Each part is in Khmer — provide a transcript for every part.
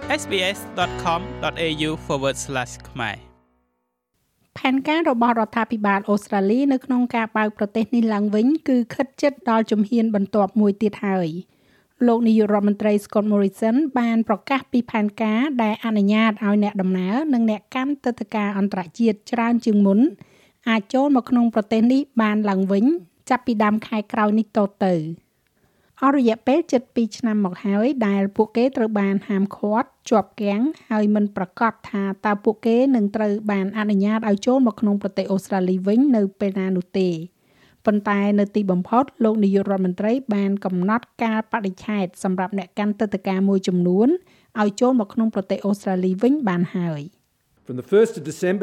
sbs.com.au/ ខ្មែរផែនការរបស់រដ្ឋាភិបាលអូស្ត្រាលីនៅក្នុងការបើកប្រទេសនេះឡើងវិញគឺខិតជិតដល់ជំហានបន្ទាប់មួយទៀតហើយលោកនាយករដ្ឋមន្ត្រី Scott Morrison បានប្រកាសពីផែនការដែលអនុញ្ញាតឲ្យអ្នកដំណើរនិងអ្នកកាន់ទិដ្ឋាការអន្តរជាតិច្រើនជាងមុនអាចចូលមកក្នុងប្រទេសនេះបានឡើងវិញចាប់ពីដើមខែក្រោយនេះតទៅអស់រយៈពេលជិត2ឆ្នាំមកហើយដែលពួកគេត្រូវបានហាមឃាត់ជាប់គាំងហើយមិនប្រកាសថាតើពួកគេនឹងត្រូវបានអនុញ្ញាតឲ្យចូលមកក្នុងប្រទេសអូស្ត្រាលីវិញនៅពេលណានោះទេប៉ុន្តែនៅទីបំផុតលោកនាយករដ្ឋមន្ត្រីបានកំណត់កាលបរិច្ឆេទសម្រាប់អ្នកកាន់ទិដ្ឋាការមួយចំនួនឲ្យចូលមកក្នុងប្រទេសអូស្ត្រាលីវិញបានហើយ From the 1st of December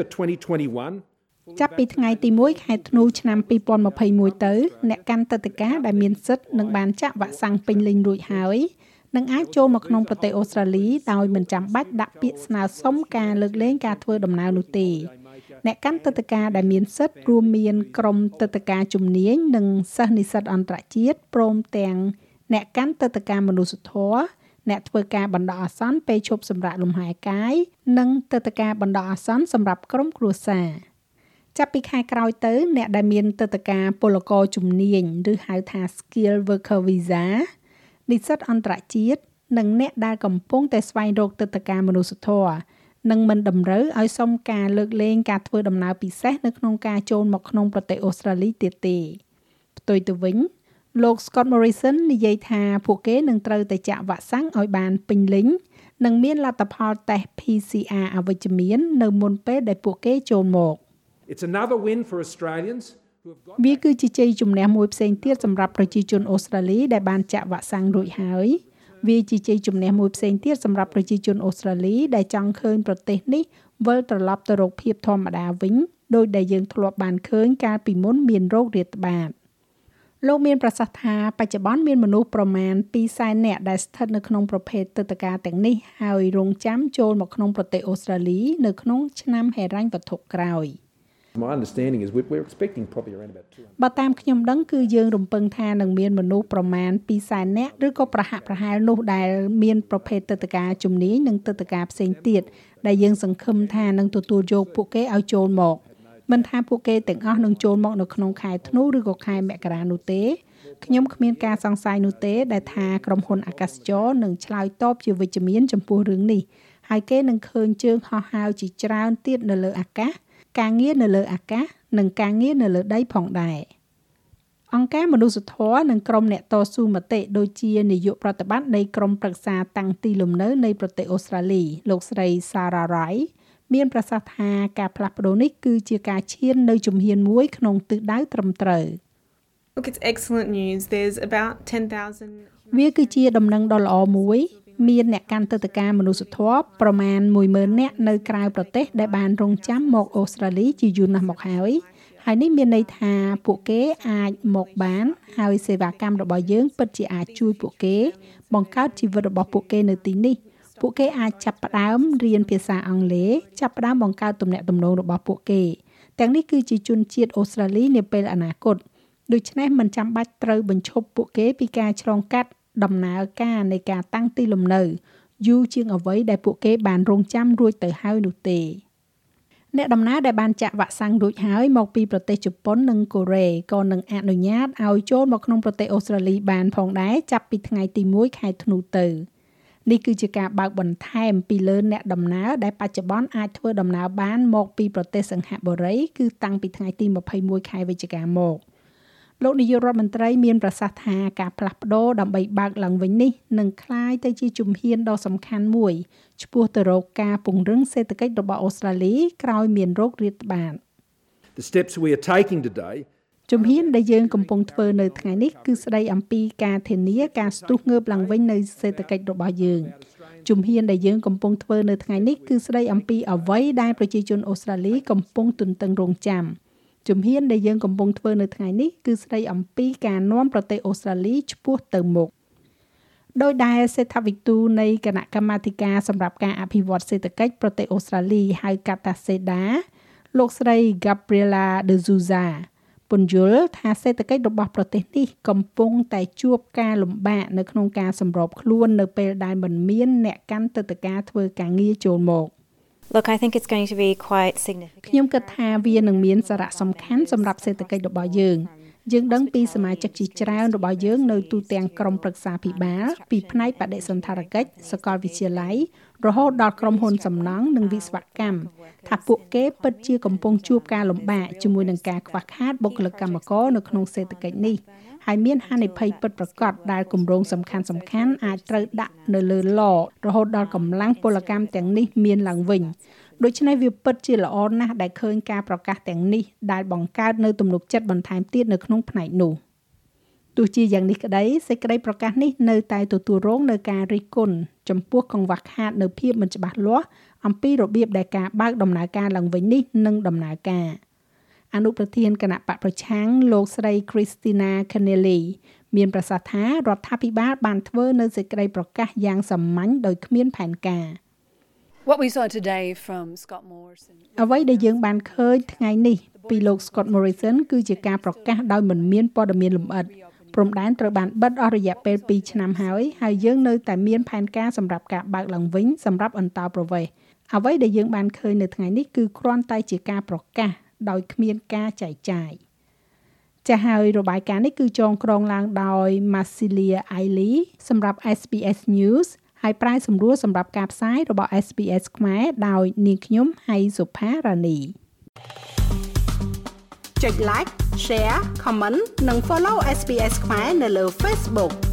2021 ចាប់ពីថ្ងៃទី1ខែធ្នូឆ្នាំ2021ទៅអ្នកកាន់ទិដ្ឋាការដែលមានសិទ្ធិនឹងបានចាក់វ៉ាក់សាំងពេញលេញរួចហើយនឹងអាចចូលមកក្នុងប្រទេសអូស្ត្រាលីដោយមិនចាំបាច់ដាក់ពាក្យស្នើសុំការលើកលែងការធ្វើដំណើរនោះទេអ្នកកាន់ទិដ្ឋាការដែលមានសិទ្ធិរួមមានក្រុមទិដ្ឋាការជំនាញនិងសិស្សនិស្សិតអន្តរជាតិព្រមទាំងអ្នកកាន់ទិដ្ឋាការមនុស្សធម៌អ្នកធ្វើការបណ្ដោះអាសន្នពេលឈប់សម្រាកលំហែកាយនិងទិដ្ឋាការបណ្ដោះអាសន្នសម្រាប់ក្រុមគ្រួសារចាប់ពីខែក្រោយទៅអ្នកដែលមានទិដ្ឋាការពលករជំនាញឬហៅថា Skill Worker Visa និស្សិតអន្តរជាតិនិងអ្នកដែលកំពុងតែស្វែងរកទិដ្ឋាការមនុស្សធម៌នឹងមិនតម្រូវឲ្យសុំការលើកលែងការធ្វើដំណើរពិសេសនៅក្នុងការចូលមកក្នុងប្រទេសអូស្ត្រាលីទៀតទេផ្ទុយទៅវិញលោក Scott Morrison និយាយថាពួកគេនឹងត្រូវតែចាក់វ៉ាក់សាំងឲ្យបានពេញលេញនិងមានលទ្ធផលតេស្ត PCR អវិជ្ជមាននៅមុនពេលដែលពួកគេចូលមក It's another win for Australians who have got វាគឺជាជ័យជំនះមួយផ្សេងទៀតសម្រាប់ប្រជាជនអូស្ត្រាលីដែលបានចាក់វ៉ាក់សាំងរួចហើយវាជាជ័យជំនះមួយផ្សេងទៀតសម្រាប់ប្រជាជនអូស្ត្រាលីដែលចង់ឃើញប្រទេសនេះវិលត្រឡប់ទៅរកភាពធម្មតាវិញដោយដែលយើងធ្លាប់បានឃើញកាលពីមុនមានโรគរាតត្បាតលោកមានប្រសាសន៍ថាបច្ចុប្បន្នមានមនុស្សប្រមាណ 200,000 នាក់ដែលស្ថិតនៅក្នុងប្រភេទទិដ្ឋាការទាំងនេះហើយរងចាំចូលមកក្នុងប្រទេសអូស្ត្រាលីនៅក្នុងឆ្នាំហិរញ្ញវត្ថុក្រោយ My understanding is we're expecting probably around about 200. បើតាមខ្ញុំដឹងគឺយើងរំពឹងថានឹងមានមនុស្សប្រមាណ 200,000 នាក់ឬក៏ប្រហាក់ប្រហែលនោះដែលមានប្រភេទទិដ្ឋាការជំនាញនិងទិដ្ឋាការផ្សេងទៀតដែលយើងសង្ឃឹមថានឹងទទួលយកពួកគេឲ្យចូលមកមិនថាពួកគេទាំងអស់នឹងចូលមកនៅក្នុងខែធ្នូឬក៏ខែមករានោះទេខ្ញុំគ្មានការសង្ស័យនោះទេដែលថាក្រុមហ៊ុនអាកាសចរនឹងឆ្លើយតបជាវិជ្ជមានចំពោះរឿងនេះហើយគេនឹងឃើញជើងហោះហើរជាច្រើនទៀតនៅលើអាកាសការងារនៅលើអាកាសនិងការងារនៅលើដីផងដែរអង្គការមនុស្សធម៌និងក្រុមអ្នកតស៊ូមតិដូចជានាយកប្រតិបត្តិនៃក្រុមប្រឹក្សាតាំងទីលំនៅនៃប្រទេសអូស្ត្រាលីលោកស្រី Sarah Rai មានប្រសាសន៍ថាការផ្លាស់ប្ដូរនេះគឺជាការឈាននៅជំហានមួយក្នុងទិសដៅត្រឹមត្រូវ Look, it's excellent news. There's about 10,000 វាគឺជាដំណឹងដ៏ល្អមួយមានអ្នកកាន់ទិដ្ឋាការមនុស្សធម៌ប្រមាណ 10,000 នាក់នៅក្រៅប្រទេសដែលបានរងចាំមកអូស្ត្រាលីជាយូរណាស់មកហើយនេះមានន័យថាពួកគេអាចមកបានហើយសេវាកម្មរបស់យើងពិតជាអាចជួយពួកគេបង្កើតជីវិតរបស់ពួកគេនៅទីនេះពួកគេអាចចាប់ផ្ដើមរៀនភាសាអង់គ្លេសចាប់ផ្ដើមបង្កើតទំនាក់ទំនងរបស់ពួកគេទាំងនេះគឺជាជនជាតិអូស្ត្រាលីនាពេលអនាគតដូច្នេះមិនចាំបាច់ត្រូវបញ្ឈប់ពួកគេពីការឆ្លងកាត់ដំណើរការនៃការតាំងទីលំនៅយូរជាងអ្វីដែលពួកគេបានរងចាំរួចទៅហើយនោះទេអ្នកដំណើរដែលបានចាក់វ៉ាក់សាំងរួចហើយមកពីប្រទេសជប៉ុននិងកូរ៉េក៏នឹងអនុញ្ញាតឲ្យចូលមកក្នុងប្រទេសអូស្ត្រាលីបានផងដែរចាប់ពីថ្ងៃទី1ខែធ្នូទៅនេះគឺជាការបើកបន្ថែមពីលើអ្នកដំណើរដែលបច្ចុប្បន្នអាចធ្វើដំណើរបានមកពីប្រទេសសិង្ហបុរីគឺតាំងពីថ្ងៃទី21ខែវិច្ឆិកាមកលោកនាយករដ្ឋមន្ត្រីមានប្រសាសន៍ថាការផ្លាស់ប្ដូរដើម្បីបើកឡើងវិញនេះនឹងក្លាយទៅជាជំហានដ៏សំខាន់មួយឆ្ពោះទៅរកការពង្រឹងសេដ្ឋកិច្ចរបស់អូស្ត្រាលីក្រោយមានโรគរាតត្បាត The steps we are taking today ជំហានដែលយើងកំពុងធ្វើនៅថ្ងៃនេះគឺស្ដីអំពីការធានាការស្ទុះងើបឡើងវិញនៃសេដ្ឋកិច្ចរបស់យើងជំហានដែលយើងកំពុងធ្វើនៅថ្ងៃនេះគឺស្ដីអំពីអ្វីដែលប្រជាជនអូស្ត្រាលីកំពុងទន្ទឹងរង់ចាំជំហានដែលយើងកំពុងធ្វើនៅថ្ងៃនេះគឺស្ដីអំពីការនាំប្រទេសអូស្ត្រាលីឆ្ពោះទៅមុខដោយដែលសេដ្ឋវិទូនៃគណៈកម្មាធិការសម្រាប់ការអភិវឌ្ឍសេដ្ឋកិច្ចប្រទេសអូស្ត្រាលីហៅកាត់ថា SEDA លោកស្រី Gabriela De Souza ពន្យល់ថាសេដ្ឋកិច្ចរបស់ប្រទេសនេះកំពុងតែជួបការលំបាកនៅក្នុងការសម្របខ្លួននៅពេលដែលមិនមានអ្នកកាន់ទឹកដីការធ្វើការងារចូលមក Look, I think it's going to be quite significant. ខ្ញុំគិតថាវានឹងមានសារៈសំខាន់សម្រាប់សេដ្ឋកិច្ចរបស់យើងដឹងពីសមាជិកជាច្រើនរបស់យើងនៅទូទាំងក្រុមប្រឹក្សាភិបាលពីផ្នែកបដិសណ្ឋារកិច្ចសាកលវិទ្យាល័យរហូតដល់ក្រុមហ៊ុនសំណង់និងវិស្វកម្មថាពួកគេពិតជាកំពុងជួបការលំបាកជាមួយនឹងការខ្វះខាតបុគ្គលិកកម្មករនៅក្នុងសេដ្ឋកិច្ចនេះហើយមានហានិភ័យពិតប្រាកដដែលគម្រោងសំខាន់អាចត្រូវដាក់នៅលើឡរហូតដល់កម្លាំងពលកម្មទាំងនេះមានឡើងវិញដូច្នេះវាពិតជាល្អណាស់ដែលឃើញការប្រកាសទាំងនេះដែលបង្កើតនៅទំនុកចិត្តបន្ថែមទៀតនៅក្នុងផ្នែកនោះទោះជាយ៉ាងនេះក្តីសេចក្តីប្រកាសនេះនៅតែទទួលរងនៅការរិះគន់ចំពោះកង្វះខាតនៅភាពមិនច្បាស់លាស់អំពីរបៀបដែលការបើកដំណើរការឡើងវិញនេះនឹងដំណើរការអនុប្រធានគណៈបកប្រឆាំងលោកស្រី Christina Kennelly មានប្រសាសន៍ថារដ្ឋាភិបាលបានធ្វើនៅសេចក្តីប្រកាសយ៉ាងសាមញ្ញដោយគ្មានផែនការ What we saw today from Scott Morrison អ្វីដែលយើងបានឃើញថ្ងៃនេះពីលោក Scott Morrison គឺជាការប្រកាសដោយមិនមានព័ត៌មានលម្អិតព្រំដែនត្រូវបានបិទអស់រយៈពេល2ឆ្នាំហើយយើងនៅតែមានផែនការសម្រាប់ការបើកឡើងវិញសម្រាប់អន្តោប្រវេសន៍អ្វីដែលយើងបានឃើញនៅថ្ងៃនេះគឺគ្រាន់តែជាការប្រកាសដោយគ្មានការចែកចាយចាស់ហើយរបាយការណ៍នេះគឺចងក្រងឡើងដោយ Marsilia Aili សម្រាប់ SBS News ហើយប្រាយសម្រួលសម្រាប់ការផ្សាយរបស់ SBS ខ្មែរដោយនាងខ្ញុំហៃសុផារ៉ានីចុច like share comment និង follow SBS ខ្មែរនៅលើ Facebook